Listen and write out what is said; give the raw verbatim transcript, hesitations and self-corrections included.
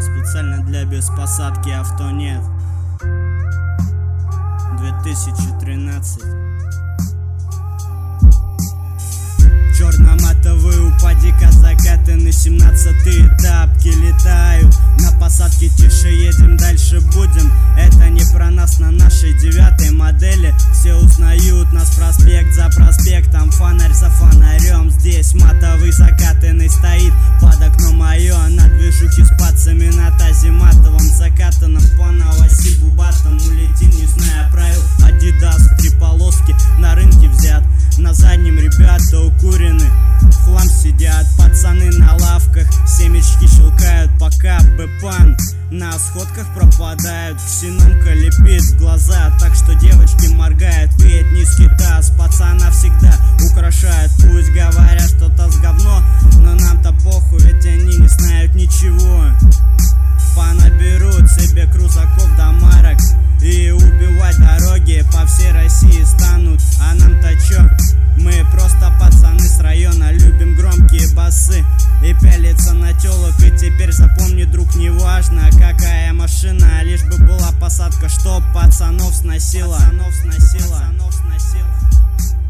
Специально для беспосадки авто нет. две тысячи тринадцать. Черно-матовые упади-ка закатаны, семнадцатые тапки летаю. На посадке тише едем, дальше будем. Это не про нас на нашей девятой модели. Все узнают нас проспект за проспектом, фонарь за фонарем. Здесь матовый закатанный стоит под окном мое. На движухе с пацами на тазе матовом закатанном по Новосибу батом улетим, не зная правил. Адидас, три полоски на рынке взят. На заднем ребята укурены, в хлам сидят. Пацаны на лавках, семечки щелкают, пока бэпан на сходках пропадают. Ксенонка лепит в глаза, так что девочки моргают. Ведь низкий таз пацана всегда украшает. Пусть говорят, что таз говно, но нам-то похуй, ведь они не знают ничего. Понаберут себе крузаков до марок и убивать дороги по всей России станут. А нам-то чё? Мы просто пацаны с района, любим громкие басы и пялиться на тёлок. И теперь запомни, друг, не важно какая машина, лишь бы была посадка, чтоб пацанов сносила. Пацанов сносила. Пацанов сносила.